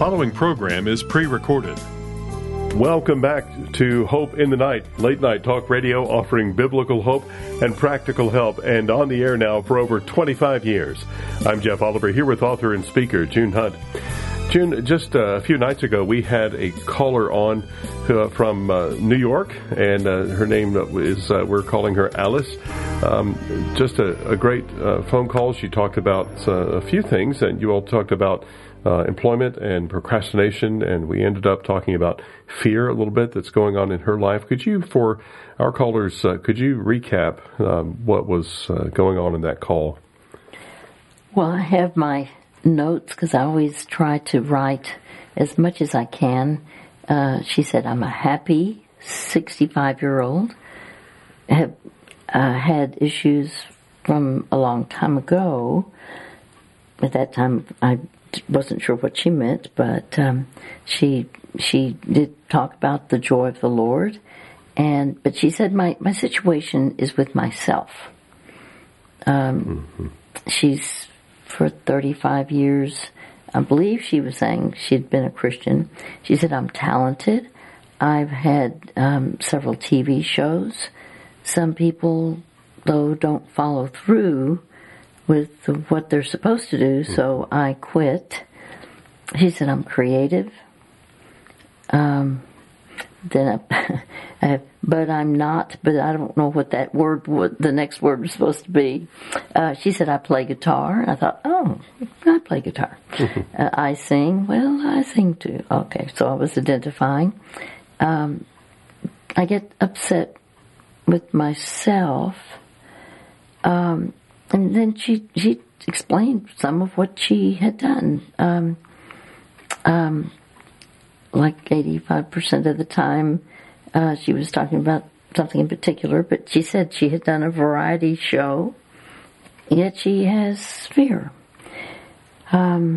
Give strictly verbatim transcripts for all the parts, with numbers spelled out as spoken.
following program is pre-recorded. Welcome back to Hope in the Night, late night talk radio offering biblical hope and practical help, and on the air now for over twenty-five years. I'm Jeff Oliver, here with author and speaker June Hunt. June, just a few nights ago we had a caller on uh, from uh, New York, and uh, her name is, uh, we're calling her Alice. Um, just a, a great uh, phone call. She talked about uh, a few things, and you all talked about Uh, employment and procrastination, and we ended up talking about fear a little bit that's going on in her life. Could you, for our callers, uh, could you recap um, what was uh, going on in that call? Well, I have my notes because I always try to write as much as I can. Uh, she said, I'm a happy sixty-five-year-old, have uh, had issues from a long time ago. At that time, I wasn't sure what she meant, but um, she she did talk about the joy of the Lord, and but she said my, my situation is with myself. Um, mm-hmm. She's for thirty-five years, I believe she was saying she'd been a Christian. She said, I'm talented. I've had um, several T V shows. Some people, though, don't follow through with what they're supposed to do, so I quit. She said, I'm creative. Um, then I, I have, but I'm not, but I don't know what that word, what the next word was supposed to be. Uh, she said, I play guitar. I thought, oh, I play guitar. uh, I sing. Well, I sing too. Okay, so I was identifying. Um, I get upset with myself. Um, And then she she explained some of what she had done. Um, um, like eighty-five percent of the time, uh, she was talking about something in particular, but she said she had done a variety show, yet she has fear. Um,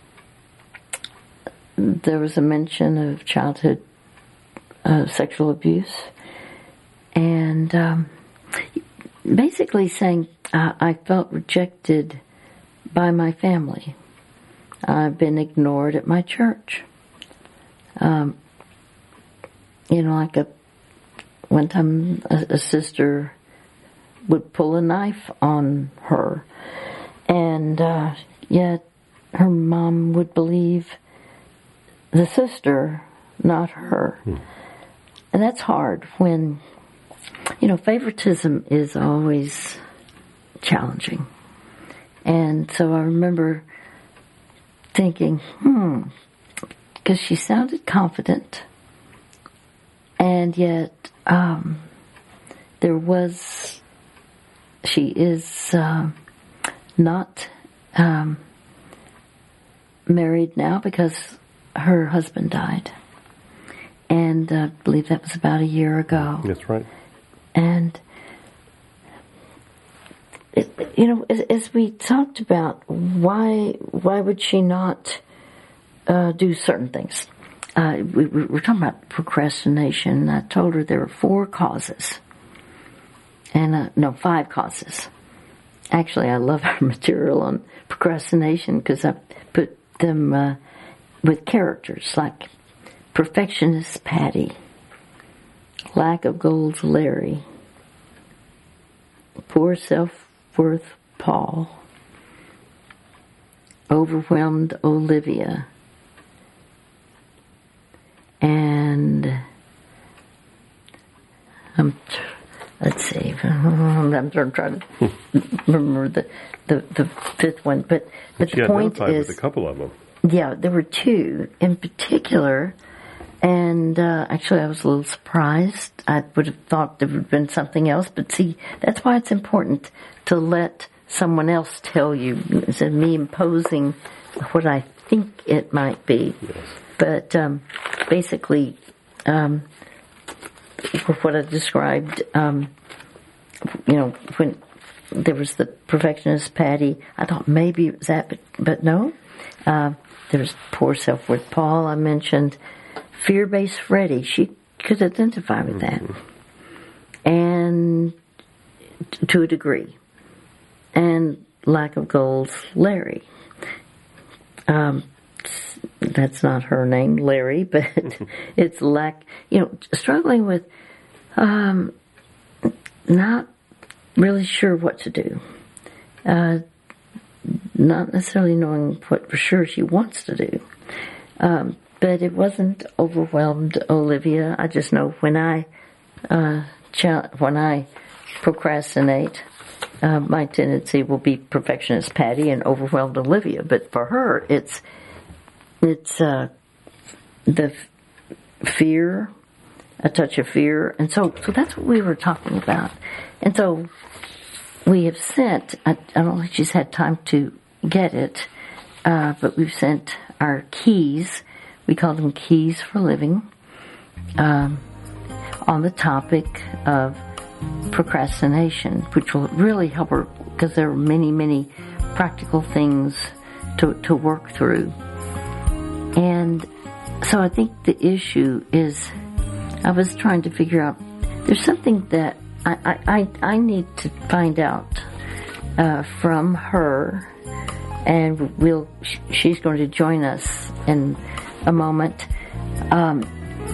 there was a mention of childhood uh, sexual abuse, and um, basically saying, Uh, I felt rejected by my family. I've been ignored at my church. Um, you know, like a one time a, a sister would pull a knife on her, and uh, yet her mom would believe the sister, not her. Hmm. And that's hard when, you know, favoritism is always challenging. And so I remember thinking, hmm, because she sounded confident, and yet um, there was, she is uh, not um, married now because her husband died. And uh, I believe that was about a year ago. That's right. And It, you know, as, as we talked about, why why would she not uh, do certain things? Uh, we, we were talking about procrastination. I told her there were four causes, and uh, no, five causes. Actually, I love our material on procrastination because I put them uh, with characters like perfectionist Patty, lack of goals Larry, poor self-worth Paul, overwhelmed Olivia, and um, let's see, I'm trying to remember the, the, the fifth one, but, but she the point identified is, with a couple of them. Yeah, there were two in particular. And uh, actually, I was a little surprised. I would have thought there would have been something else. But see, that's why it's important to let someone else tell you, instead of me imposing what I think it might be. Yes. But um, basically, um, what I described, um, you know, when there was the perfectionist Patty, I thought maybe it was that, but, but no. Uh, there was poor self-worth Paul, I mentioned. Fear-based Freddie, she could identify with that. Mm-hmm. And t- to a degree. And lack of goals, Larry. Um, that's not her name, Larry, but it's lack, you know, struggling with um, not really sure what to do. Uh, not necessarily knowing what for sure she wants to do. Um, but it wasn't overwhelmed Olivia. I just know when I uh, ch- when I procrastinate, uh, my tendency will be perfectionist Patty and overwhelmed Olivia. But for her, it's it's uh, the f- fear, a touch of fear, and so so that's what we were talking about. And so we have sent. I, I don't think she's had time to get it, uh, but we've sent our keys. We call them Keys for Living, um, on the topic of procrastination, which will really help her because there are many, many practical things to, to work through. And so I think the issue is, I was trying to figure out, there's something that I, I, I need to find out uh, from her, and we'll she's going to join us in a moment. Um,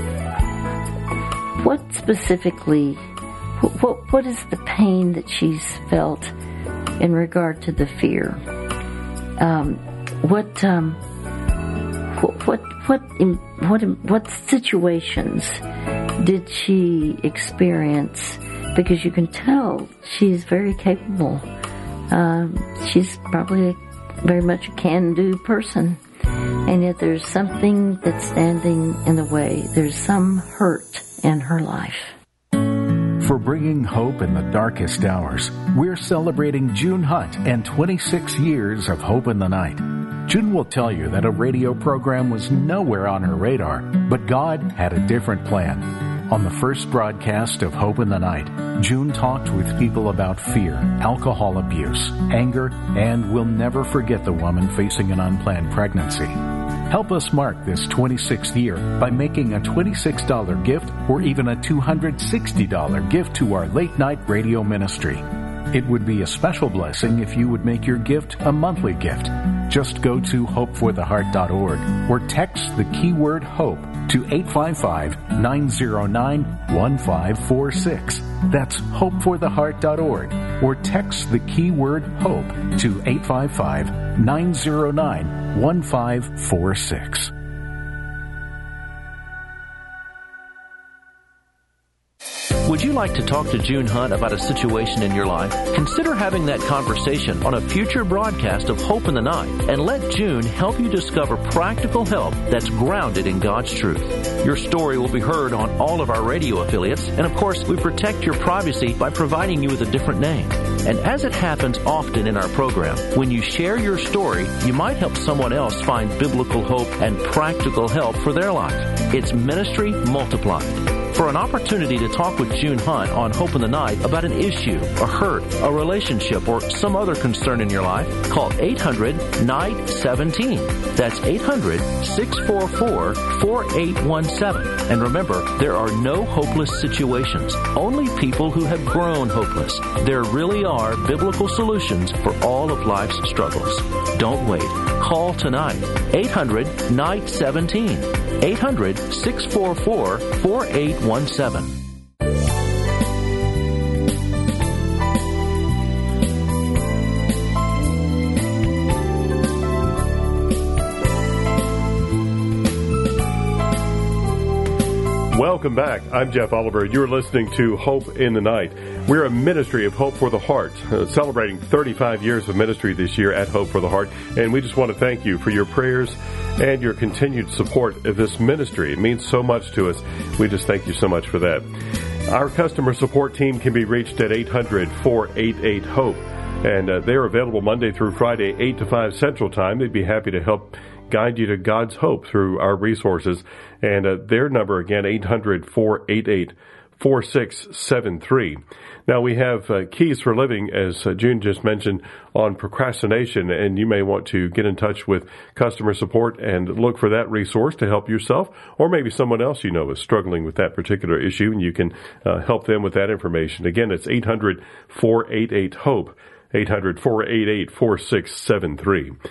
what specifically, what what is the pain that she's felt in regard to the fear? Um, what um, what what what in, what what situations did she experience? Because you can tell she's very capable. Um, she's probably a, very much a can-do person. And yet there's something that's standing in the way. There's some hurt in her life. For bringing hope in the darkest hours, we're celebrating June Hunt and twenty-six years of Hope in the Night. June will tell you that a radio program was nowhere on her radar, but God had a different plan. On the first broadcast of Hope in the Night, June talked with people about fear, alcohol abuse, anger, and we'll never forget the woman facing an unplanned pregnancy. Help us mark this twenty-sixth year by making a twenty-six dollars gift or even a two hundred sixty dollars gift to our late night radio ministry. It would be a special blessing if you would make your gift a monthly gift. Just go to hope for the heart dot org or text the keyword HOPE to eight five five, nine zero nine, one five four six. That's hope for the heart dot org or text the keyword HOPE to eight five five, nine zero nine, one five four six. Would you like to talk to June Hunt about a situation in your life? Consider having that conversation on a future broadcast of Hope in the Night, and let June help you discover practical help that's grounded in God's truth. Your story will be heard on all of our radio affiliates, and of course, we protect your privacy by providing you with a different name. And as it happens often in our program, when you share your story, you might help someone else find biblical hope and practical help for their life. It's ministry multiplied. For an opportunity to talk with June Hunt on Hope in the Night about an issue, a hurt, a relationship, or some other concern in your life, call eight hundred, N I G H T, seventeen. That's eight hundred, six four four, four eight one seven. And remember, there are no hopeless situations, only people who have grown hopeless. There really are biblical solutions for all of life's struggles. Don't wait. Call tonight. eight hundred, N I G H T, seventeen. eight hundred, six four four, four eight one seven. Welcome back. I'm Jeff Oliver. You're listening to Hope in the Night. We're a ministry of Hope for the Heart, uh, celebrating thirty-five years of ministry this year at Hope for the Heart. And we just want to thank you for your prayers and your continued support of this ministry. It means so much to us. We just thank you so much for that. Our customer support team can be reached at eight hundred, four eight eight, HOPE. And uh, they're available Monday through Friday, eight to five Central Time. They'd be happy to help guide you to God's hope through our resources. And uh, their number, again, eight hundred, four eight eight, four six seven three. Now, we have uh, Keys for Living, as uh, June just mentioned, on procrastination, and you may want to get in touch with customer support and look for that resource to help yourself, or maybe someone else you know is struggling with that particular issue, and you can uh, help them with that information. Again, it's eight hundred, four eight eight, HOPE, eight hundred, four eight eight, four six seven three.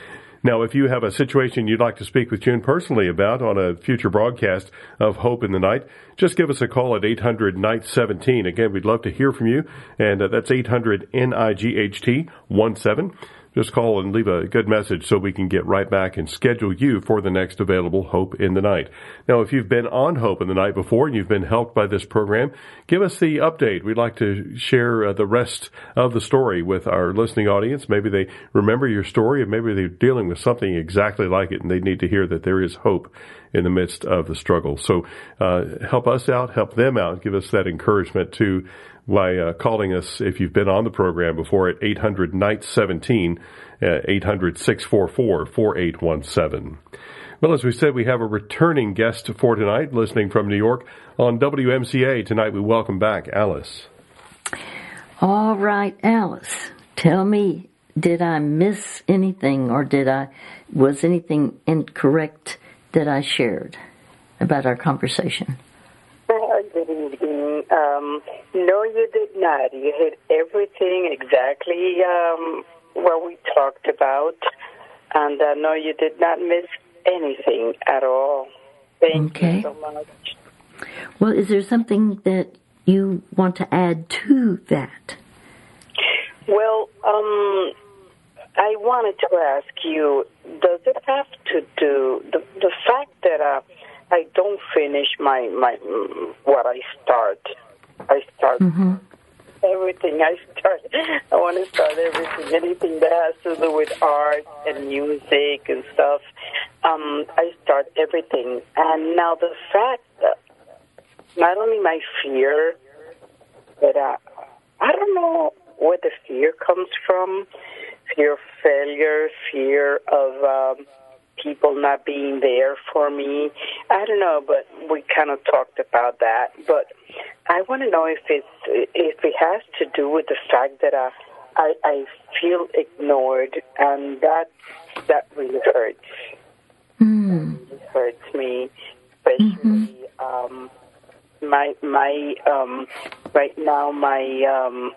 Now, if you have a situation you'd like to speak with June personally about on a future broadcast of Hope in the Night, just give us a call at eight hundred night seventeen. Again, we'd love to hear from you, and uh, that's eight hundred N I G H T one seven. Just call and leave a good message so we can get right back and schedule you for the next available Hope in the Night. Now, if you've been on Hope in the Night before and you've been helped by this program, give us the update. We'd like to share uh, the rest of the story with our listening audience. Maybe they remember your story, and maybe they're dealing with something exactly like it, and they need to hear that there is hope in the midst of the struggle. So uh, help us out, help them out, give us that encouragement too, by uh, calling us if you've been on the program before at eight hundred night seventeen, uh, eight hundred six four four four eight one seven. Well, as we said, we have a returning guest for tonight, listening from New York on W M C A. Tonight we welcome back Alice. All right, Alice, tell me, did I miss anything, or did I, was anything incorrect that I shared about our conversation? Uh, good evening. Um, no, you did not. You hit everything exactly um, what we talked about. And uh, no, you did not miss anything at all. Thank okay. you so much. Well, is there something that you want to add to that? Well, um, I wanted to ask you, does it have to do, the, the fact that uh, I don't finish my, my what I start. I start mm-hmm. everything. I start. I want to start everything. Anything that has to do with art and music and stuff. Um, I start everything. And now the fact that not only my fear, but uh, I don't know where the fear comes from. Fear of failure, fear of Um, people not being there for me. I don't know, but we kind of talked about that. But I want to know if it's if it has to do with the fact that I I, I feel ignored, and that that really hurts. Mm. It hurts me, especially mm-hmm. um, my my um, right now my um,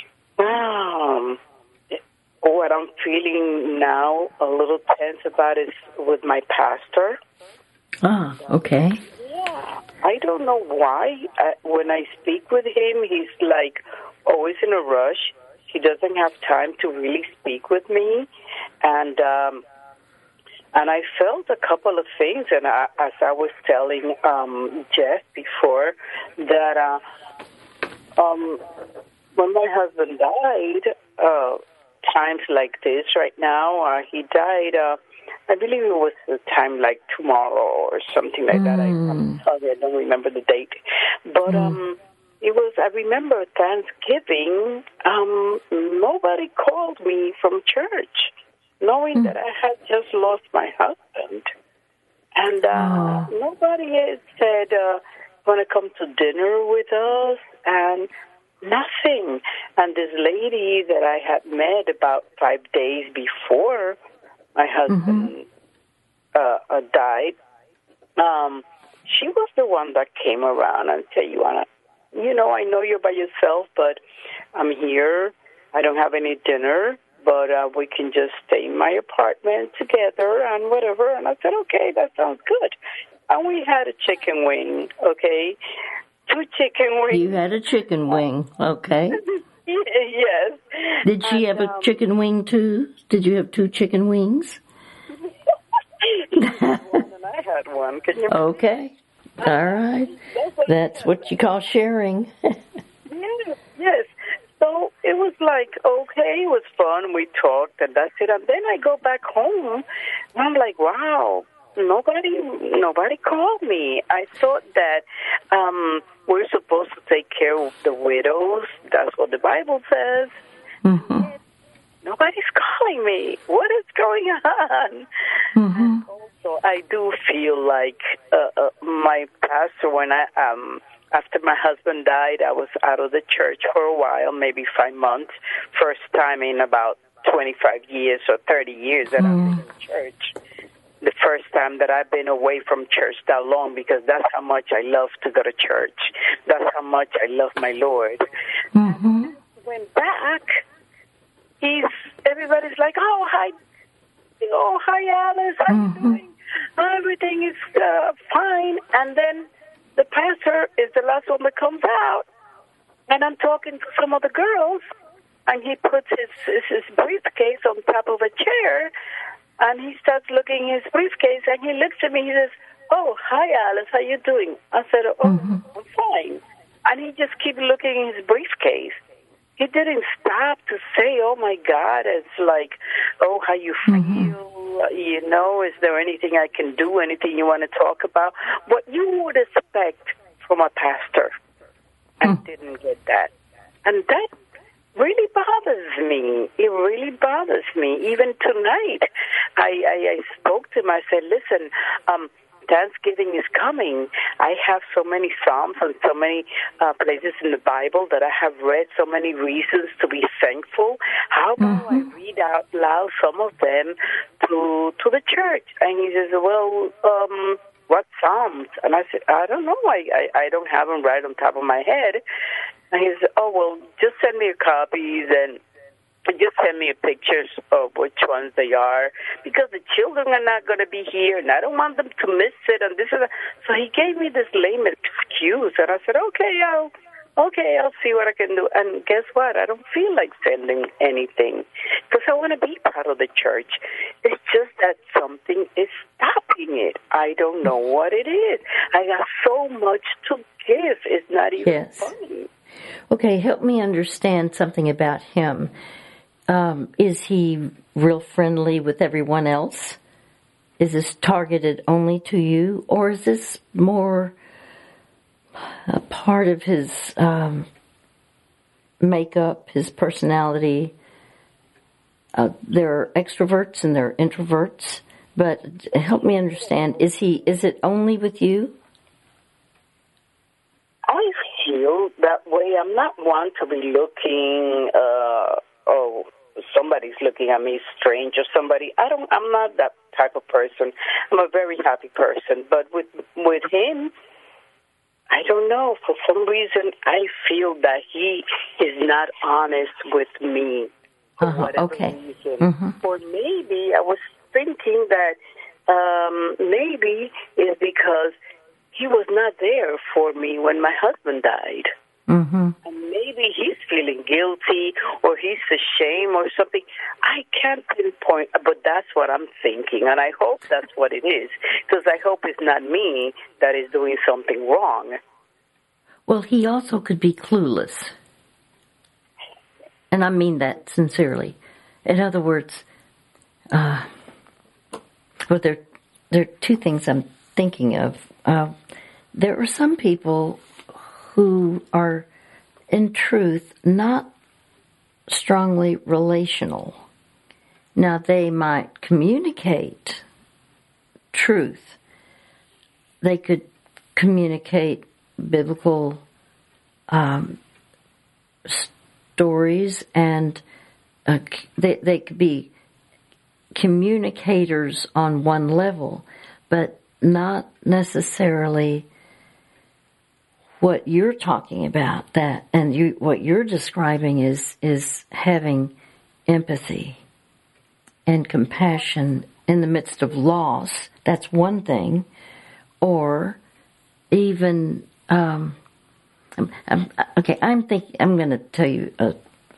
um what I'm feeling now a little tense about is with my pastor. Ah, okay. Yeah, I don't know why. I, when I speak with him, he's like always in a rush. He doesn't have time to really speak with me, and um, and I felt a couple of things. And I, as I was telling um, Jeff before, that uh, um, when my husband died. Uh, Times like this right now, uh, he died, uh, I believe it was a time like tomorrow or something like mm. that. I, I'm sorry, I don't remember the date. But mm. um, it was, I remember Thanksgiving, um, nobody called me from church, knowing mm. that I had just lost my husband. And uh, oh. nobody had said, uh, want to come to dinner with us, and nothing. And this lady that I had met about five days before my husband mm-hmm. uh, uh, died, um, she was the one that came around and said, you wanna, you know, I know you're by yourself, but I'm here. I don't have any dinner, but uh, we can just stay in my apartment together and whatever. And I said, okay, that sounds good. And we had a chicken wing, okay? Two chicken wings. You had a chicken wing, okay. Yes. Did she and, have a um, chicken wing too? Did you have two chicken wings? One and I had one. Can you okay. All right. That's what you call sharing. Yes, yes. So it was like, okay, it was fun. We talked, and that's it. And then I go back home, and I'm like, wow. Nobody, nobody called me. I thought that um, we're supposed to take care of the widows. That's what the Bible says. Mm-hmm. Nobody's calling me. What is going on? Mm-hmm. And also, I do feel like uh, uh, my pastor, when I um, after my husband died, I was out of the church for a while, maybe five months. First time in about twenty-five years or thirty years that mm. I was in church. The first time that I've been away from church that long, because that's how much I love to go to church. That's how much I love my Lord. Mm-hmm. Went back. He's everybody's like, oh, hi, oh, hi, Alice, how Mm-hmm. you doing? Everything is uh, fine. And then the pastor is the last one that comes out. And I'm talking to some of the girls, and he puts his, his, his briefcase on top of a chair, and he starts looking at his briefcase, and he looks at me, he says, oh, hi, Alice, how you doing? I said, oh, Mm-hmm. I'm fine. And he just keeps looking in his briefcase. He didn't stop to say, oh, my God, it's like, oh, how you feel, Mm-hmm. you know, is there anything I can do, anything you want to talk about? What you would expect from a pastor. I Mm. didn't get that. And that really bothers me. It really bothers me. Even tonight, I, I, I spoke to him. I said, listen, um, Thanksgiving is coming. I have so many Psalms and so many uh, places in the Bible that I have read, so many reasons to be thankful. How about Mm-hmm. I read out loud some of them to to the church? And he says, well, um, what Psalms? And I said, I don't know. I, I, I don't have them right on top of my head. And he said, oh, well, just send me your copies and just send me pictures of which ones they are, because the children are not going to be here, and I don't want them to miss it. And this is a, so he gave me this lame excuse, and I said, okay, I'll okay, I'll see what I can do. And guess what? I don't feel like sending anything because I want to be part of the church. It's just that something is stopping it. I don't know what it is. I got so much to give. It's not even Yes. funny. Okay, help me understand something about him. Um, is he real friendly with everyone else? Is this targeted only to you? Or is this more a part of his um, makeup, his personality? Uh, there are extroverts and there are introverts. But help me understand, is he? Is it only with you? I feel that way. I'm not one to be looking, uh, oh, somebody's looking at me strange or somebody. I don't, I'm not that type of person. I'm a very happy person. But with with him, I don't know. For some reason, I feel that he is not honest with me. For Uh-huh, whatever okay. reason. Mm-hmm. Or maybe I was thinking that um, maybe it's because he was not there for me when my husband died. Mm-hmm. And maybe he's feeling guilty or he's ashamed or something. I can't pinpoint, but that's what I'm thinking. And I hope that's what it is, because I hope it's not me that is doing something wrong. Well, he also could be clueless. And I mean that sincerely. In other words, uh, well, there, there are two things I'm thinking of. Uh, there are some people who are, in truth, not strongly relational. Now, they might communicate truth. They could communicate biblical um, stories, and uh, they, they could be communicators on one level, but not necessarily what you're talking about. That and you, what you're describing is is having empathy and compassion in the midst of loss. That's one thing, or even um, I'm, I'm, okay. I'm thinking. I'm going to tell you. Uh,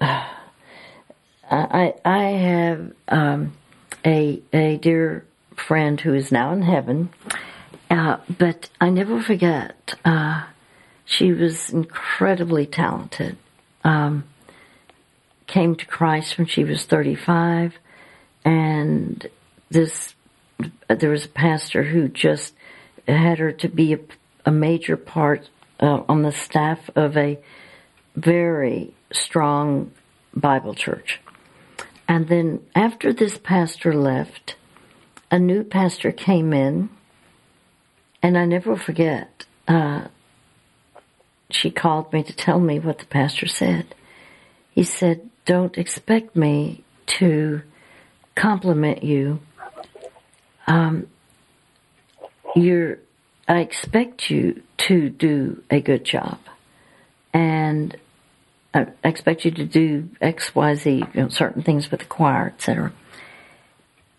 I I have um, a a dear friend who is now in heaven, uh, but I never forget. Uh, she was incredibly talented. Um, came to Christ when she was thirty-five, and this there was a pastor who just had her to be a, a major part uh, on the staff of a very strong Bible church. And then after this pastor left, a new pastor came in, and I never forget, uh, she called me to tell me what the pastor said. He said, don't expect me to compliment you. Um, you're, I expect you to do a good job. And I expect you to do X, Y, Z, you know, certain things with the choir, et cetera.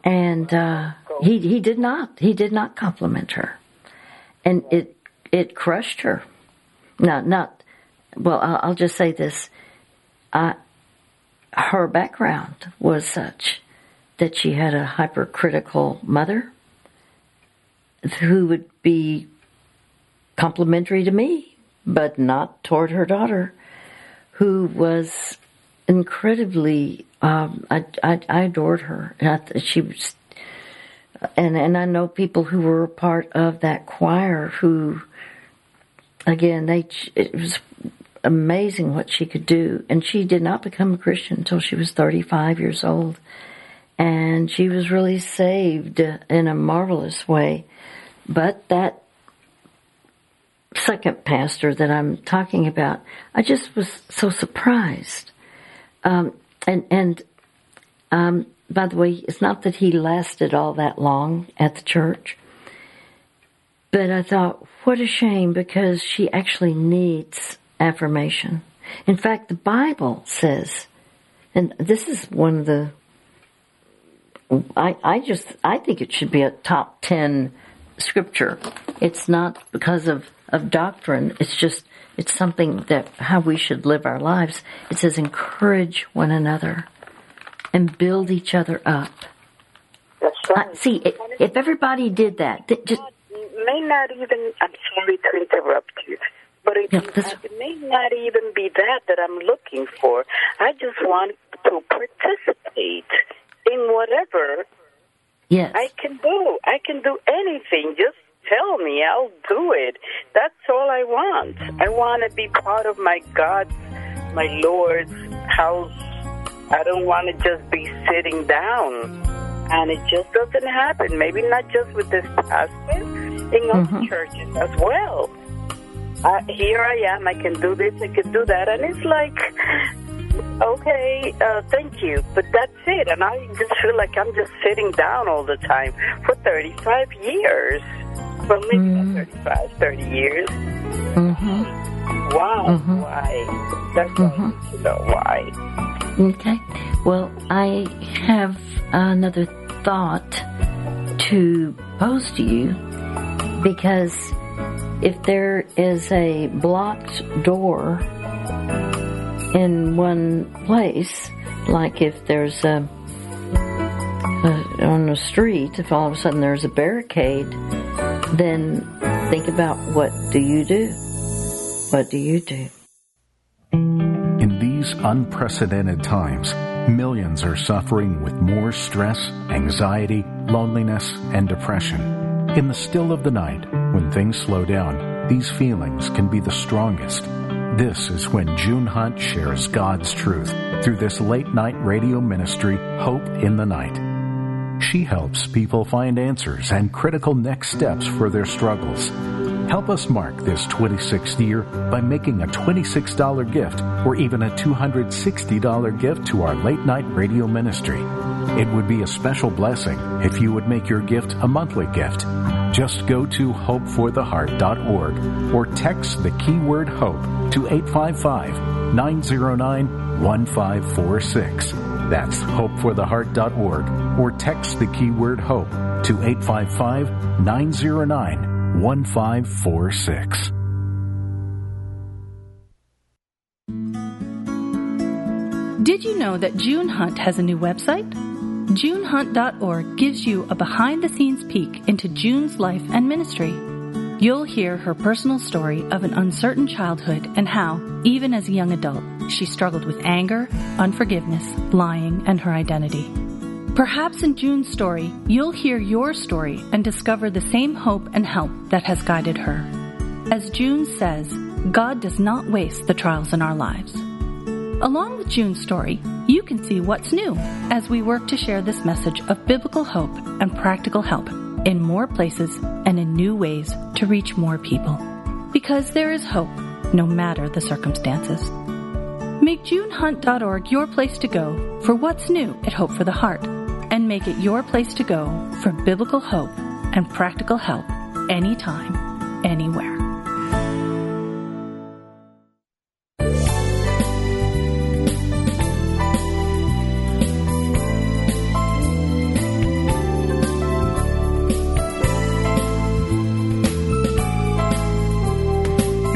And uh, he he did not. He did not compliment her. And it it crushed her. No, not, well, I'll, I'll just say this. I, her background was such that she had a hypercritical mother who would be complimentary to me, but not toward her daughter, who was incredibly, um, I, I, I adored her. And I, she was, and, and I know people who were a part of that choir who, again, they, it was amazing what she could do. And she did not become a Christian until she was thirty-five years old. And she was really saved in a marvelous way. But that second pastor that I'm talking about, I just was so surprised. Um, and, and, um, by the way, it's not that he lasted all that long at the church. But I thought, what a shame, because she actually needs affirmation. In fact, the Bible says, and this is one of the, I, I just, I think it should be a top ten scripture. It's not because of, of doctrine. It's just, it's something that, how we should live our lives. It says, encourage one another and build each other up. That's right. Uh, see, if, if everybody did that, th- just, may not even, I'm sorry to interrupt you, but it, yeah, it may not even be that that I'm looking for. I just want to participate in whatever yes. I can do. I can do anything. Just tell me, I'll do it. That's all I want. I want to be part of my God's, my Lord's house. I don't want to just be sitting down. And it just doesn't happen. Maybe not just with this pastor, in other mm-hmm. churches as well. Uh, here I am. I can do this. I can do that. And it's like, okay, uh, thank you. But that's it. And I just feel like I'm just sitting down all the time for thirty-five years. Well, maybe mm-hmm. not thirty-five, thirty years. Mm-hmm. Wow. Mm-hmm. Why? That's mm-hmm. what I need to know why. Okay. Well, I have another thought to pose to you, because if there is a blocked door in one place, like if there's a, a on the street, if all of a sudden there's a barricade, then think about, what do you do? What do you do? In these unprecedented times, millions are suffering with more stress, anxiety, loneliness, and depression. In the still of the night, when things slow down, these feelings can be the strongest. This is when June Hunt shares God's truth through this late-night radio ministry, Hope in the Night. She helps people find answers and critical next steps for their struggles. Help us mark this twenty-sixth year by making a twenty-six dollars gift or even a two hundred sixty dollars gift to our late-night radio ministry. It would be a special blessing if you would make your gift a monthly gift. Just go to hope for the heart dot org or text the keyword HOPE to eight five five, nine zero nine, one five four six. That's hope for the heart dot org or text the keyword HOPE to eight five five, nine zero nine, one five four six. Did you know that June Hunt has a new website? June Hunt dot org gives you a behind-the-scenes peek into June's life and ministry. You'll hear her personal story of an uncertain childhood and how, even as a young adult, she struggled with anger, unforgiveness, lying, and her identity. Perhaps in June's story, you'll hear your story and discover the same hope and help that has guided her. As June says, God does not waste the trials in our lives. Along with June's story, you can see what's new as we work to share this message of biblical hope and practical help in more places and in new ways to reach more people. Because there is hope, no matter the circumstances. Make June Hunt dot org your place to go for what's new at Hope for the Heart, and make it your place to go for biblical hope and practical help anytime, anywhere.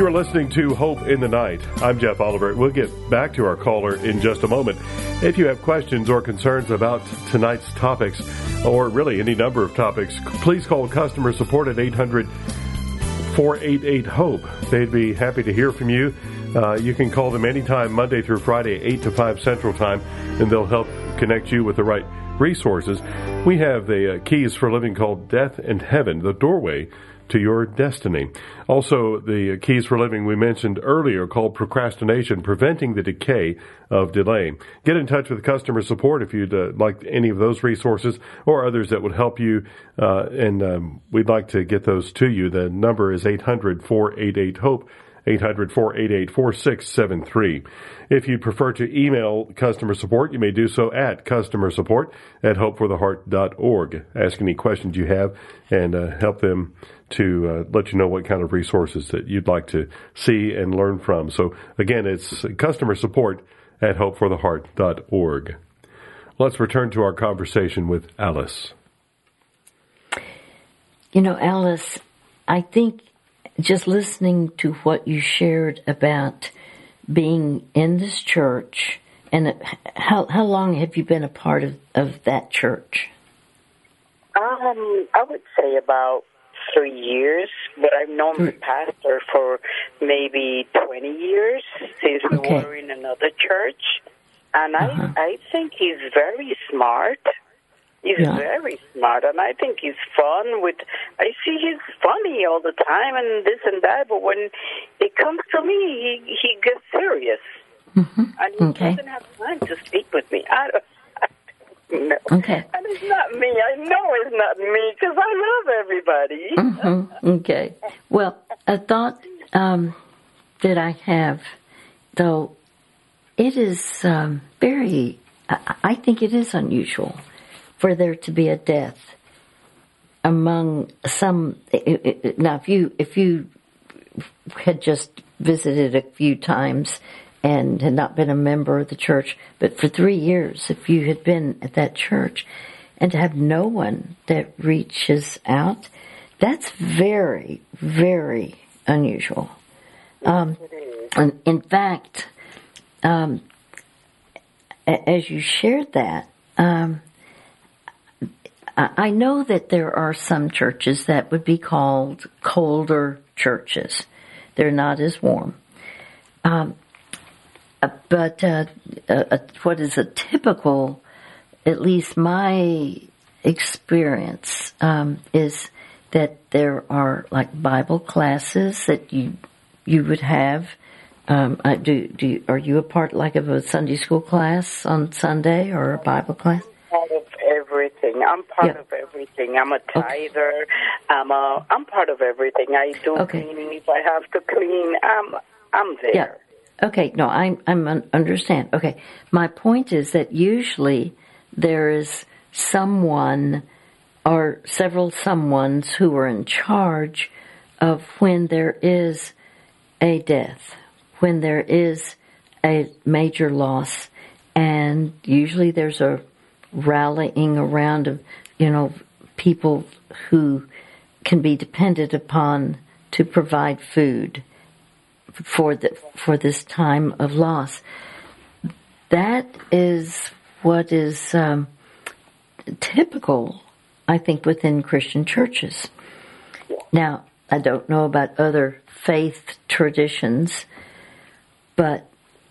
You're listening to Hope in the Night. I'm Jeff Oliver. We'll get back to our caller in just a moment. If you have questions or concerns about tonight's topics, or really any number of topics, please call customer support at eight hundred, four eight eight, HOPE. They'd be happy to hear from you. Uh, you can call them anytime, Monday through Friday, eight to five Central Time, and they'll help connect you with the right resources. We have the uh, Keys for Living called Death and Heaven, the doorway to your destiny. Also, the Keys for Living we mentioned earlier called Procrastination, Preventing the Decay of Delay. Get in touch with customer support if you'd uh, like any of those resources or others that would help you, uh, and um, we'd like to get those to you. The number is eight hundred, four eight eight, HOPE, eight hundred, four eight eight, four six seven three. If you'd prefer to email customer support, you may do so at customer support at hope for the heart dot org. Ask any questions you have and uh, help them to uh, let you know what kind of resources that you'd like to see and learn from. So again, it's customer support at hope for the heart dot org. Let's return to our conversation with Alice. You know, Alice, I think just listening to what you shared about being in this church, and how how long have you been a part of, of that church? Um, I would say about three years, but I've known the pastor for maybe twenty years since we okay. were in another church, and uh-huh. I I think he's very smart. He's yeah. very smart, and I think he's fun. With I see he's funny all the time and this and that, but when it comes to me, he, he gets serious. Mm-hmm. And he okay. doesn't have time to speak with me. I don't, I don't know. Okay. And it's not me. I know it's not me because I love everybody. Mm-hmm. Okay. Well, a thought um, that I have, though, it is um, very, I, I think it is unusual for there to be a death among some. It, it, now, if you if you had just visited a few times and had not been a member of the church, but for three years, if you had been at that church, and to have no one that reaches out, that's very, very unusual. Um, and in fact, um, as you shared that, um, I know that there are some churches that would be called colder churches. They're not as warm. Um, but uh, uh, what is a typical, at least my experience, um, is that there are like Bible classes that you you would have. Um, I, do do you, are you a part like of a Sunday school class on Sunday or a Bible class? Part of everything. I'm part yeah. of everything. I'm a tither. Okay. I'm a. I'm part of everything. I do okay. cleaning if I have to clean. I'm. I'm there. Yeah. Okay. No, I'm. I'm understand. Okay. My point is that usually there is someone or several someones who are in charge of when there is a death, when there is a major loss, and usually there's a rallying around of, you know, people who can be depended upon to provide food for the for this time of loss. That is what is um, typical, I think, within Christian churches. Now, I don't know about other faith traditions, but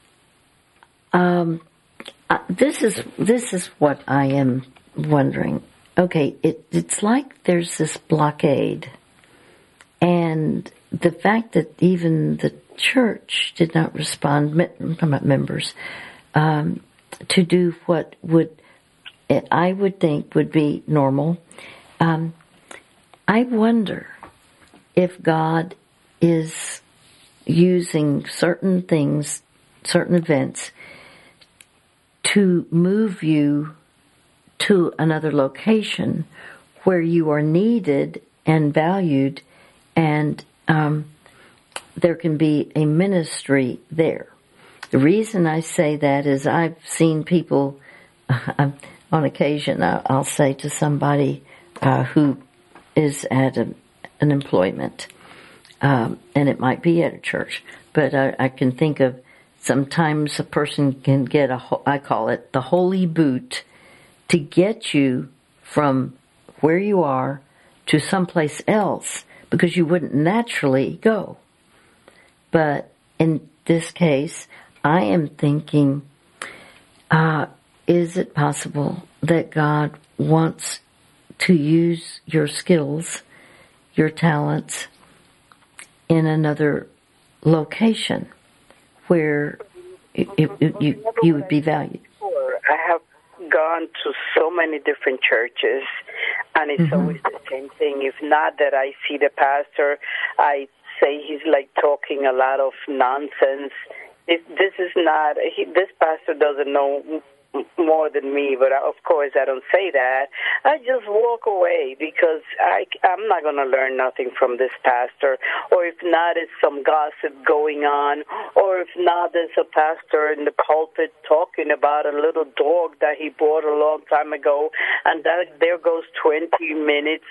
um, uh, this is this is what I am wondering. Okay, it, it's like there's this blockade, and the fact that even the church did not respond, members, um, to do what would I would think would be normal. Um, I wonder if God is using certain things, certain events, to move you to another location where you are needed and valued, and um, there can be a ministry there. The reason I say that is I've seen people, uh, on occasion, I'll say to somebody uh, who is at a, an employment, um, and it might be at a church, but I, I can think of sometimes a person can get a, I call it the holy boot, to get you from where you are to someplace else, because you wouldn't naturally go. But in this case, I am thinking, uh, is it possible that God wants to use your skills, your talents, in another location where it, it, it, you, you would be valued? I have gone to so many different churches, and it's mm-hmm. always the same thing. If not that I see the pastor, I say he's like talking a lot of nonsense. It, this is not, he, this pastor doesn't know more than me, but of course I don't say that. I just walk away because I, I'm not going to learn nothing from this pastor. Or if not, it's some gossip going on. Or if not, there's a pastor in the pulpit talking about a little dog that he bought a long time ago, and that there goes twenty minutes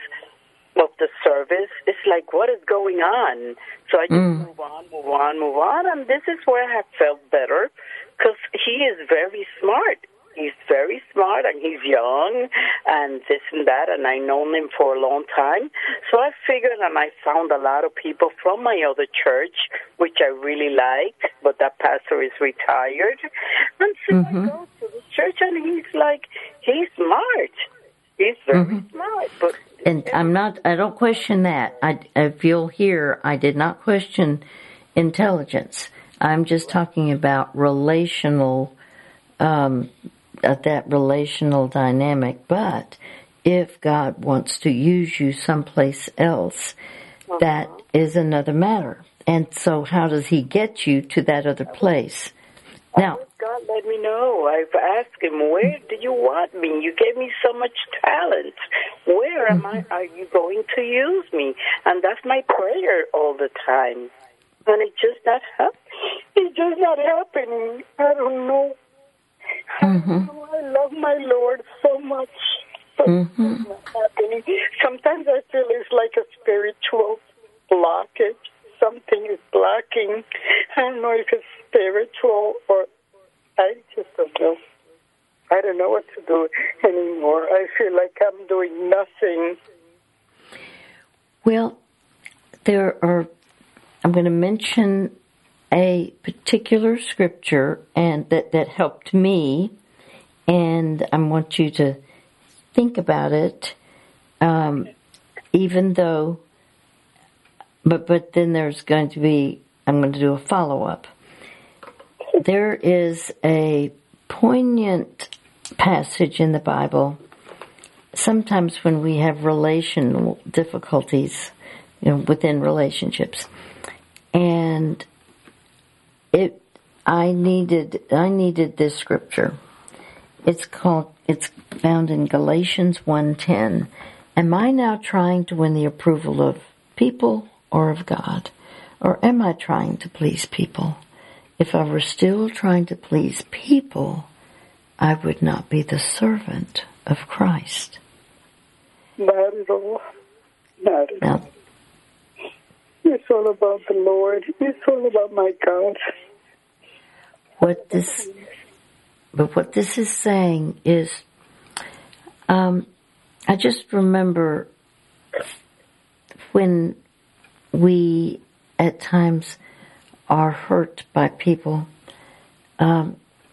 of the service. It's like, what is going on? So I just mm. move on, move on, move on, and this is where I have felt better, because he is very smart. He's very smart, and he's young, and this and that, and I've known him for a long time. So I figured, and I found a lot of people from my other church, which I really like, but that pastor is retired. And so mm-hmm. I go to the church, and he's like, he's smart. He's very mm-hmm. smart, but... And I'm not, I don't question that. I, if you'll hear, I did not question intelligence. I'm just talking about relational, um, uh, that relational dynamic. But if God wants to use you someplace else, uh-huh. that is another matter. And so how does he get you to that other place? Now, God let me know. I've asked him, where do you want me? You gave me so much talent. Where am I? Are you going to use me? And that's my prayer all the time. And it's just not happening. It's just not happening. I don't know. Mm-hmm. I don't know. I love my Lord so much. But mm-hmm. it's not happening. Sometimes I feel it's like a spiritual blockage. Something is blocking. I don't know if it's spiritual or I just don't know. I don't know what to do anymore. I feel like I'm doing nothing. Well, there are, I'm going to mention a particular scripture and that, that helped me, and I want you to think about it, um, even though, but, but then there's going to be, I'm going to do a follow-up. There is a poignant passage in the Bible, sometimes when we have relational difficulties, you know, within relationships. And it, I needed, I needed this scripture. It's called, it's found in Galatians one ten. Am I now trying to win the approval of people or of God? Or am I trying to please people? If I were still trying to please people, I would not be the servant of Christ. Not at all. Not at now, all. It's all about the Lord. It's all about my God. What this, but what this is saying is, um, I just remember when we at times are hurt by people, um,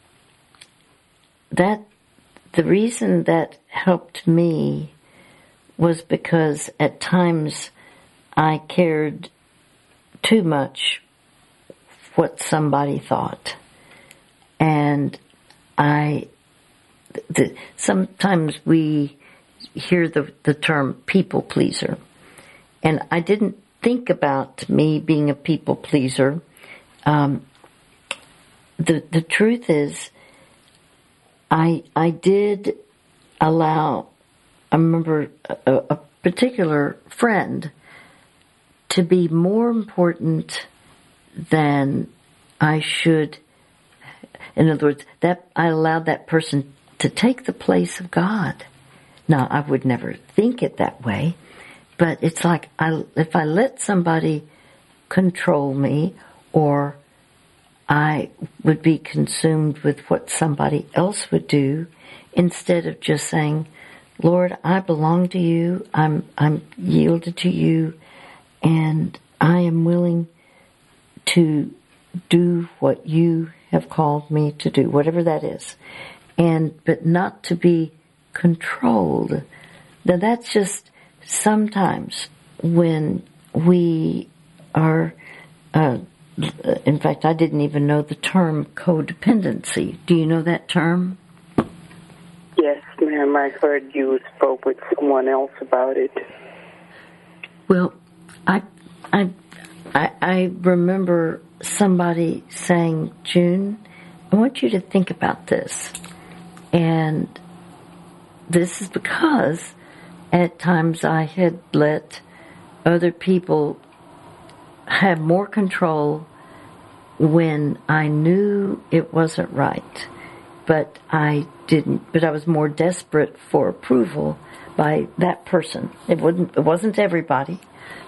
that the reason that helped me was because at times I cared too much what somebody thought. And I, the, sometimes we hear the, the term people pleaser. And I didn't think about me being a people pleaser. Um, the the truth is, I I did allow, I remember a, a particular friend to be more important than I should. In other words, that I allowed that person to take the place of God. Now, I would never think it that way, but it's like I, if I let somebody control me, or I would be consumed with what somebody else would do, instead of just saying, Lord, I belong to you, I'm I'm yielded to you, and I am willing to do what you have called me to do, whatever that is. And but not to be controlled. Now that's just sometimes when we are, uh, in fact, I didn't even know the term codependency. Do you know that term? Yes, ma'am. I heard you spoke with someone else about it. Well, I, I, I, I remember somebody saying, June, I want you to think about this. And this is because at times I had let other people have more control when I knew it wasn't right. But I didn't, but I was more desperate for approval by that person. It wouldn't, it wasn't everybody.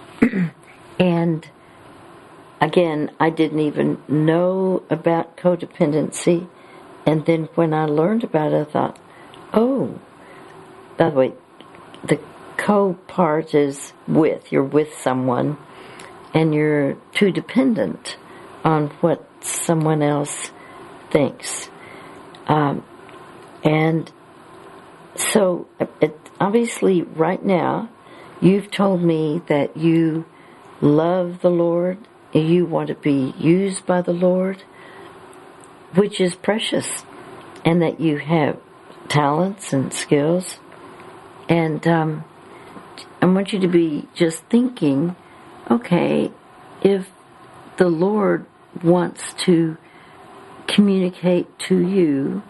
And again, I didn't even know about codependency. And then when I learned about it, I thought, oh, by the way, the co part is with. You're with someone, and you're too dependent on what someone else thinks. Um, and so, it, obviously, right now, you've told me that you love the Lord, you want to be used by the Lord, which is precious, and that you have talents and skills. And um, I want you to be just thinking, okay, if the Lord wants to communicate to you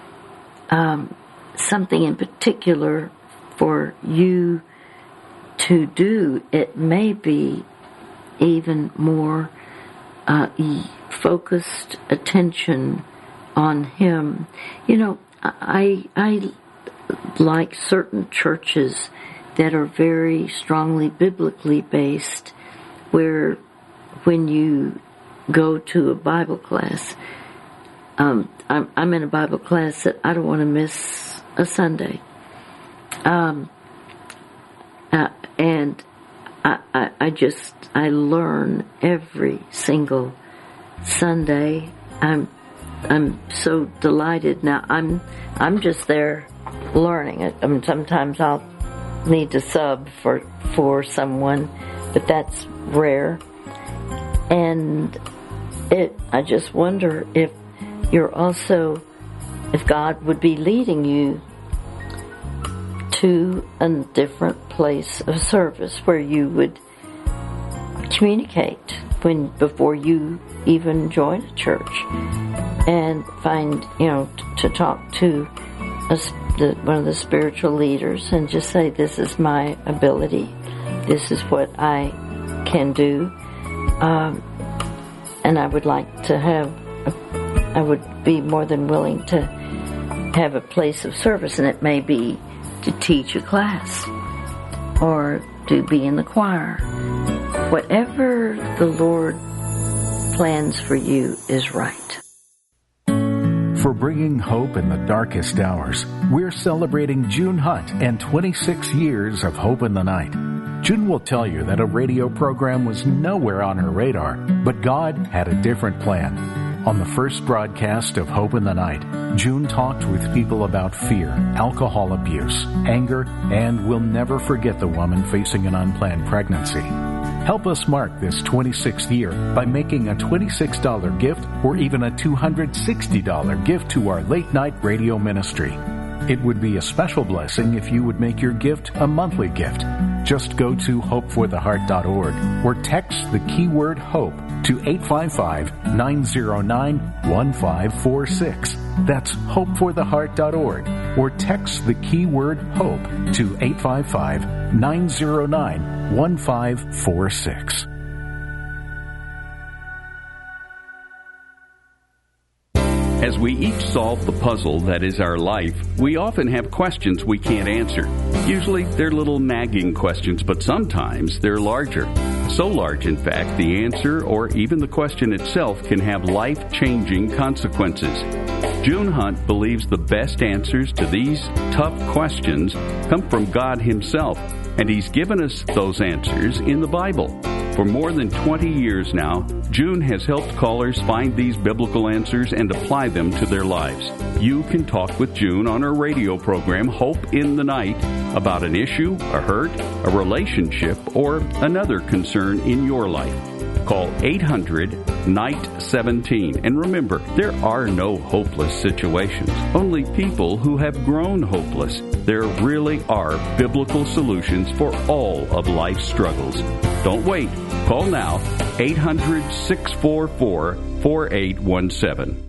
um, something in particular for you to do, it may be even more uh, focused attention on Him. You know, I I like certain churches that are very strongly biblically based, where when you go to a Bible class, um, I'm, I'm in a Bible class that I don't want to miss a Sunday. Um, uh, and I, I, I just, I learn every single Sunday. I'm, I'm so delighted. Now, I'm, I'm just there learning it. I mean, sometimes I'll need to sub for, for someone, but that's rare. And it, I just wonder if you're also, if God would be leading you to a different place of service where you would communicate when, before you even join a church, and find, you know, to talk to a, the, one of the spiritual leaders and just say, this is my ability, this is what I can do, um, and I would like to have, a, I would be more than willing to have a place of service, and it may be to teach a class or to be in the choir. Whatever the Lord plans for you is right. For bringing hope in the darkest hours, we're celebrating June Hunt and twenty-six years of Hope in the Night. June will tell you that a radio program was nowhere on her radar, but God had a different plan. On the first broadcast of Hope in the Night, June talked with people about fear, alcohol abuse, anger, and we'll never forget the woman facing an unplanned pregnancy. Help us mark this twenty-sixth year by making a twenty-six dollars gift or even a two hundred sixty dollars gift to our late night radio ministry. It would be a special blessing if you would make your gift a monthly gift. Just go to hope for the heart dot org or text the keyword HOPE to eight five five, nine zero nine, one five four six. That's hope for the heart dot org or text the keyword HOPE to eight five five, nine zero nine, one five four six. As we each solve the puzzle that is our life, we often have questions we can't answer. Usually they're little nagging questions, but sometimes they're larger. So large, in fact, the answer or even the question itself can have life-changing consequences. June Hunt believes the best answers to these tough questions come from God Himself, and He's given us those answers in the Bible. For more than twenty years now, June has helped callers find these biblical answers and apply them to their lives. You can talk with June on her radio program, Hope in the Night, about an issue, a hurt, a relationship, or another concern in your life. Call eight hundred N I G H T seventeen. And remember, there are no hopeless situations, only people who have grown hopeless. There really are biblical solutions for all of life's struggles. Don't wait. Call now, eight hundred, six four four, four eight one seven.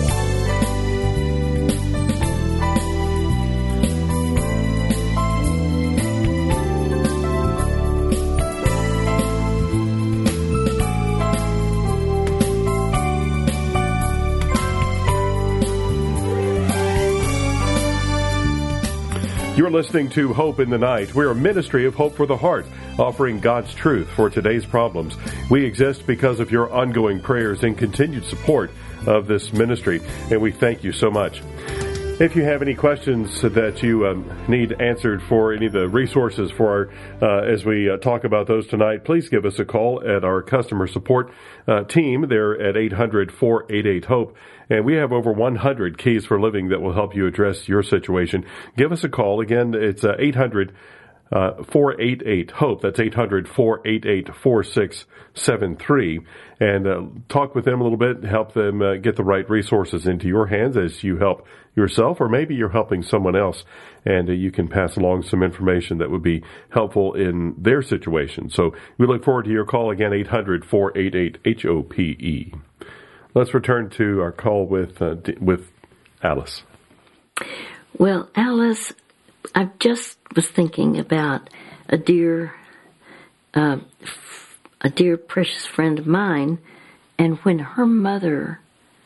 You're listening to Hope in the Night. We're a ministry of hope for the heart, offering God's truth for today's problems. We exist because of your ongoing prayers and continued support of this ministry, and we thank you so much. If you have any questions that you um, need answered for any of the resources for our, uh, as we uh, talk about those tonight, please give us a call at our customer support uh, team. They're at eight hundred, four eight eight, HOPE. And we have over one hundred keys for living that will help you address your situation. Give us a call. Again, it's uh, eight hundred, four eight eight, HOPE. That's eight hundred, four eight eight, four six seven three. And uh, talk with them a little bit, help them uh, get the right resources into your hands as you help yourself, or maybe you're helping someone else, and uh, you can pass along some information that would be helpful in their situation. So we look forward to your call. Again, eight hundred, four eight eight, H O P E. Let's return to our call with uh, with Alice. Well, Alice, I just was thinking about a dear, uh, a dear precious friend of mine, and when her mother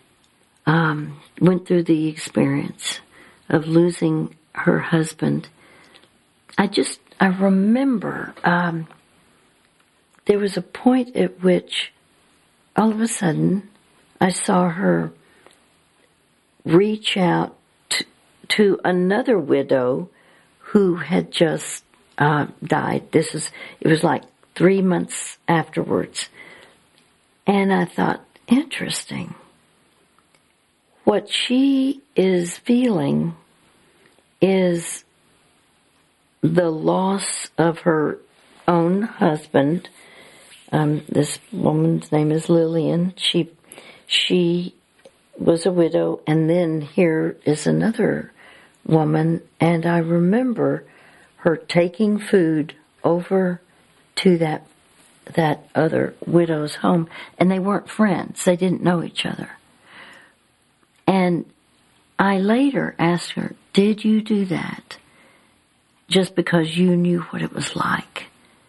um, went through the experience of losing her husband, I just I remember um, there was a point at which all of a sudden I saw her reach out t- to another widow who had just uh, died. This is, it was like three months afterwards. And I thought, interesting. What she is feeling is the loss of her own husband. Um, this woman's name is Lillian. She She was a widow, and then here is another woman, and I remember her taking food over to that that other widow's home, and they weren't friends. They didn't know each other. And I later asked her, did you do that just because you knew what it was like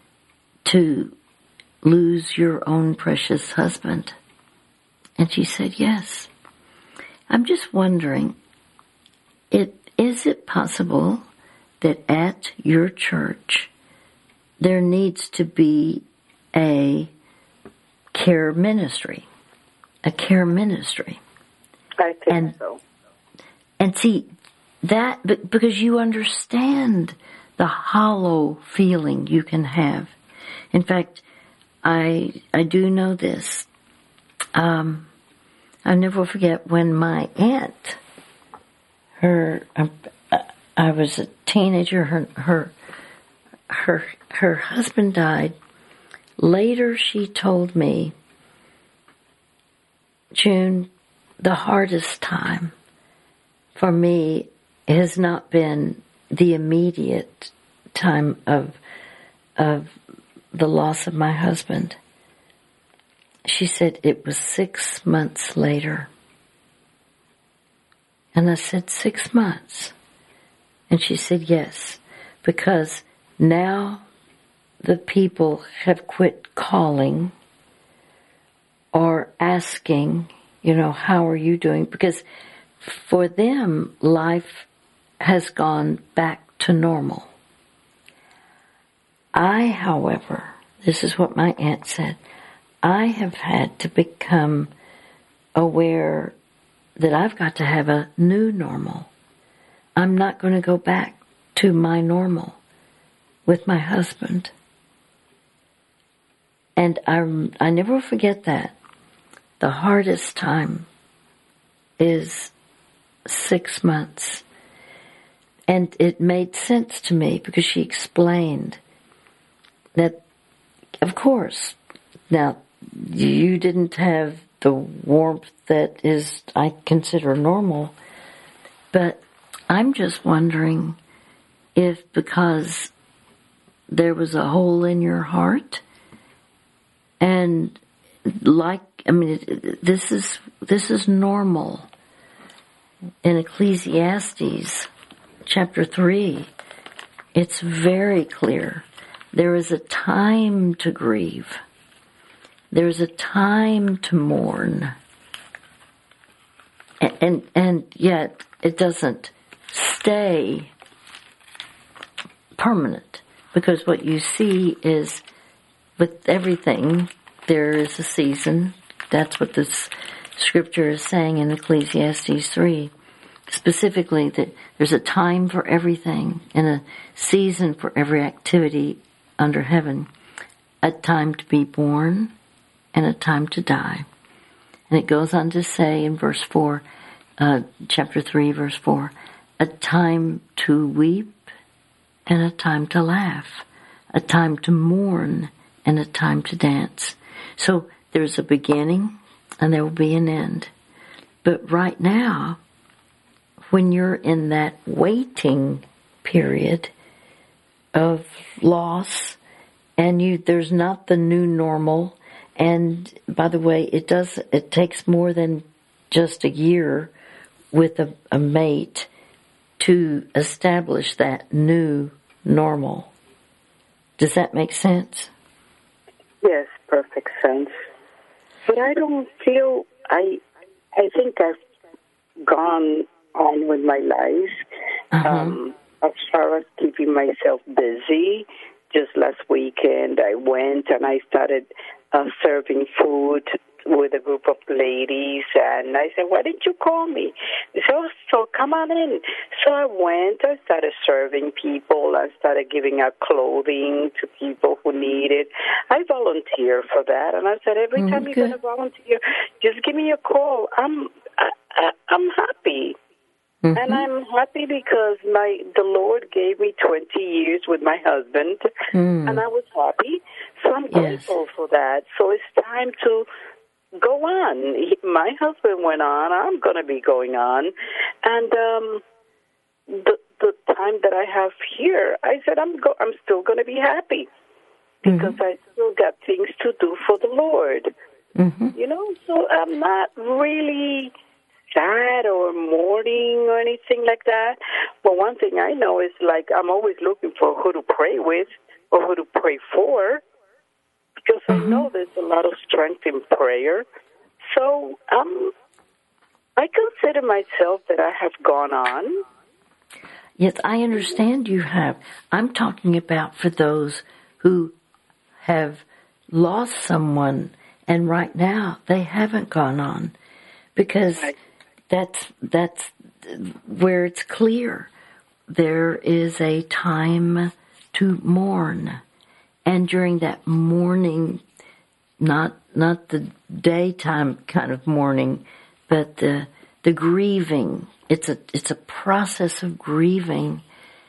to lose your own precious husband? And she said, yes. I'm just wondering, it, is it possible that at your church there needs to be a care ministry? A care ministry. I think and, so. And see, that, because you understand the hollow feeling you can have. In fact, I I do know this. Um, I'll never forget when my aunt, her, uh, I was a teenager, her, her, her, her husband died. Later she told me, June, the hardest time for me has not been the immediate time of, of the loss of my husband. She said it was six months later. And I said, six months? And she said, yes, because now the people have quit calling or asking, you know, how are you doing? Because for them, life has gone back to normal. I, however, this is what my aunt said, I have had to become aware that I've got to have a new normal. I'm not going to go back to my normal with my husband. And I, I never forget that. The hardest time is six months. And it made sense to me because she explained that, of course, now, you didn't have the warmth that is, I consider, normal, but I'm just wondering if because there was a hole in your heart, and like, I mean, this is, this is normal. In Ecclesiastes chapter three, it's very clear. There is a time to grieve. There's a time to mourn. And, and, and yet it doesn't stay permanent, because what you see is with everything, there is a season. That's what this scripture is saying in Ecclesiastes three. Specifically, that there's a time for everything and a season for every activity under heaven. A time to be born and a time to die. And it goes on to say in verse four, uh, chapter three, verse four, a time to weep and a time to laugh, a time to mourn and a time to dance. So there's a beginning and there will be an end. But right now, when you're in that waiting period of loss, and you there's not the new normal, and by the way, it does it takes more than just a year with a, a mate to establish that new normal. Does that make sense? Yes, perfect sense. But I don't feel I I think I've gone on with my life uh-huh. um, as far as keeping myself busy. Just last weekend, I went and I started uh, serving food with a group of ladies, and I said, why didn't you call me? They said, oh, so come on in. So I went, I started serving people, I started giving out clothing to people who need it. I volunteer for that, and I said, every time you're going to volunteer, just give me a call. I'm, I, I, I'm happy. Mm-hmm. And I'm happy because my the Lord gave me twenty years with my husband, mm. and I was happy. So I'm grateful yes. for that. So it's time to go on. He, my husband went on. I'm going to be going on. And um, the the time that I have here, I said I'm go, I'm still going to be happy because mm-hmm. I still got things to do for the Lord. Mm-hmm. You know, so I'm not really sad or mourning or anything like that. But one thing I know is, like, I'm always looking for who to pray with or who to pray for, because mm-hmm. I know there's a lot of strength in prayer. So um, I consider myself that I have gone on. Yes, I understand you have. I'm talking about for those who have lost someone, and right now they haven't gone on, because right. That's that's where it's clear. There is a time to mourn, and during that mourning, not not the daytime kind of mourning, but the the grieving. It's a it's a process of grieving.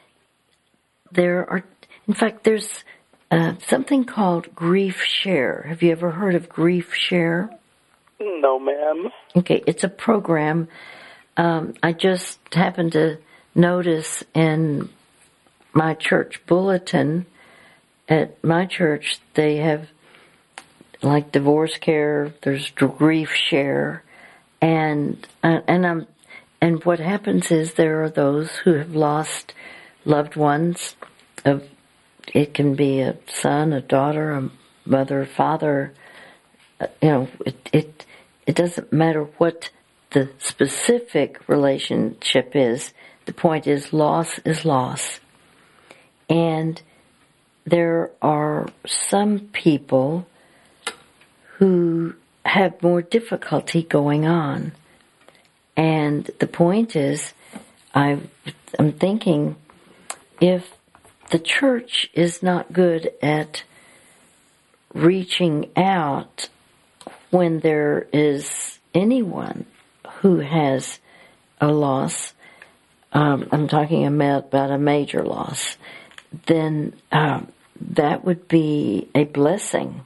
There are, in fact, there's uh, something called Grief Share. Have you ever heard of Grief Share? No, ma'am. Okay, it's a program. Um, I just happened to notice in my church bulletin, at my church, they have like divorce care, there's Grief Share, and uh, and I'm and what happens is there are those who have lost loved ones. Of it can be a son, a daughter, a mother, a father. Uh, you know, it, it it doesn't matter what the specific relationship is. The point is, loss is loss, and there are some people who have more difficulty going on. And the point is, I, I'm thinking, if the church is not good at reaching out when there is anyone who has a loss, um, I'm talking about, about a major loss, then um, that would be a blessing.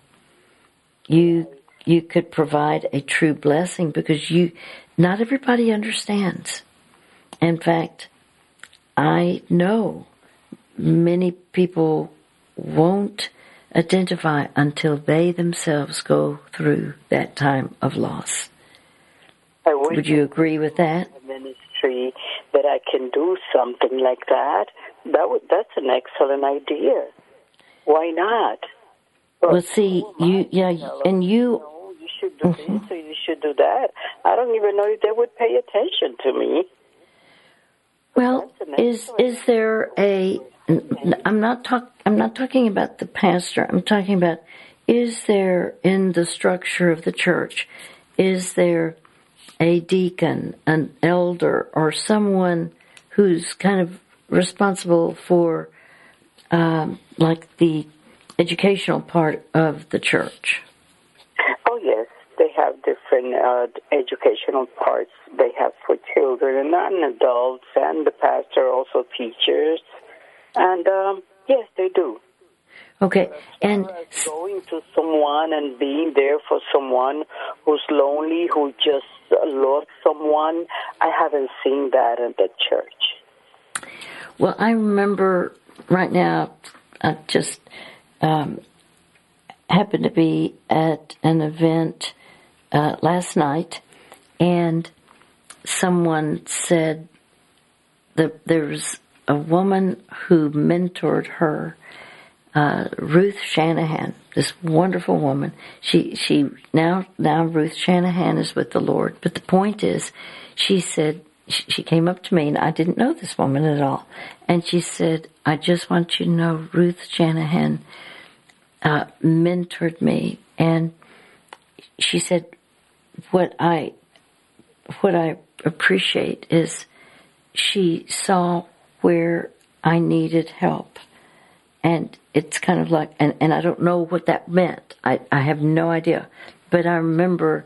You you could provide a true blessing because you, not everybody understands. In fact, I know many people won't identify until they themselves go through that time of loss. I wish Would you agree with that? Ministry that I can do something like that. That would, that's an excellent idea. Why not? But well, see, you yeah, and you. No, you should do mm-hmm. this, or you should do that. I don't even know if they would pay attention to me. Well, is is there a? I'm not talk. I'm not talking about the pastor. I'm talking about, is there in the structure of the church, is there a deacon, an elder, or someone who's kind of responsible for, um, like the educational part of the church? Oh yes, they have different uh, educational parts. They have for children and adults, and the pastor also teachers. And um, yes, they do. Okay, and going to someone and being there for someone who's lonely, who just lost someone, I haven't seen that in the church. Well, I remember right now, I just um, happened to be at an event uh, last night, and someone said that there's a woman who mentored her, uh, Ruth Shanahan, this wonderful woman. She she now now Ruth Shanahan is with the Lord. But the point is, she said, she came up to me, and I didn't know this woman at all. And she said, I just want you to know Ruth Shanahan uh, mentored me. And she said, what I what I appreciate is she saw where I needed help. And it's kind of like, and, and I don't know what that meant. I, I have no idea. But I remember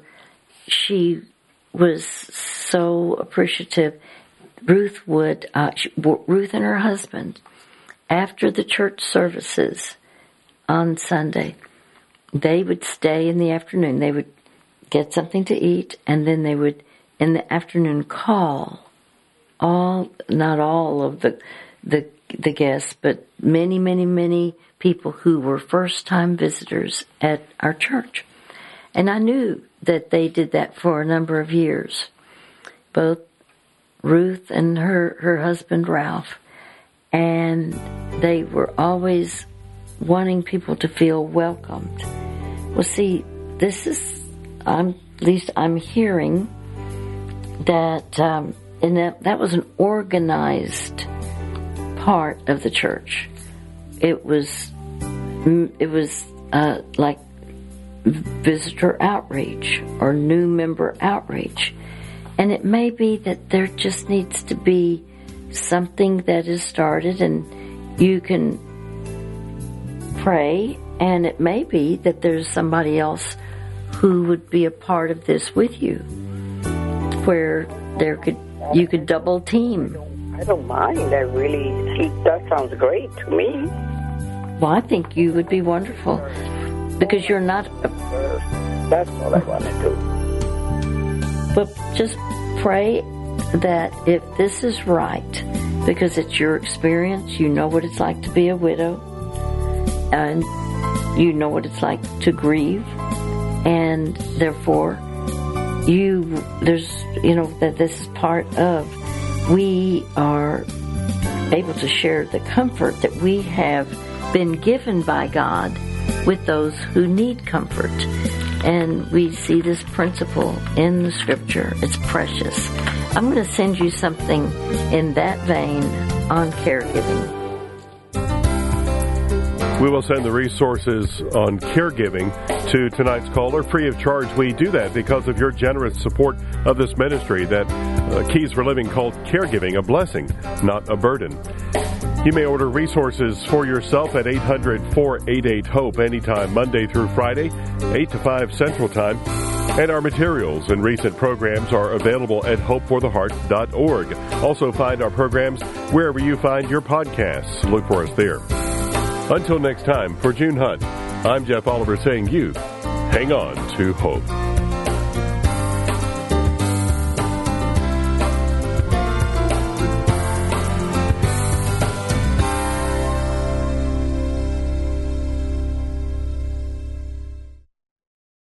she was so appreciative. Ruth would, uh, she, Ruth and her husband, after the church services on Sunday, they would stay in the afternoon. They would get something to eat, and then they would, in the afternoon, call all, not all of the, the, the guests, but many, many, many people who were first-time visitors at our church. And I knew that they did that for a number of years, both Ruth and her, her husband, Ralph. And they were always wanting people to feel welcomed. Well, see, this is, I'm, at least I'm hearing that, um, and that, that was an organized part of the church. It was, it was uh, like visitor outreach or new member outreach. And it may be that there just needs to be something that is started, and you can pray, and it may be that there's somebody else who would be a part of this with you, where there could you could double team. I don't mind. I really, that sounds great to me. Well, I think you would be wonderful, because you're not a, that's what I want to do. But just pray that if this is right, because it's your experience, you know what it's like to be a widow, and you know what it's like to grieve, and therefore you, there's, you know, that this is part of, we are able to share the comfort that we have been given by God with those who need comfort. And we see this principle in the scripture. It's precious. I'm going to send you something in that vein on caregiving. We will send the resources on caregiving to tonight's caller free of charge. We do that because of your generous support of this ministry that uh, Keys for Living called caregiving a blessing, not a burden. You may order resources for yourself at eight hundred, four eight eight, HOPE anytime Monday through Friday, eight to five Central Time. And our materials and recent programs are available at hope for the heart dot org. Also find our programs wherever you find your podcasts. Look for us there. Until next time, for June Hunt, I'm Jeff Oliver saying you hang on to hope.